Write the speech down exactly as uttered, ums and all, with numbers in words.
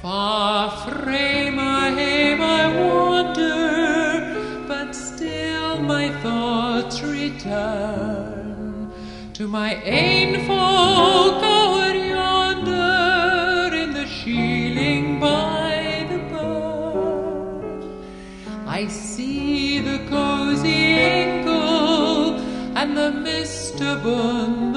Far frae my hame I wander, but still my thoughts return to my ain folk o'er yonder in the shieling by the burn. I see the cosy ingle and the mist abune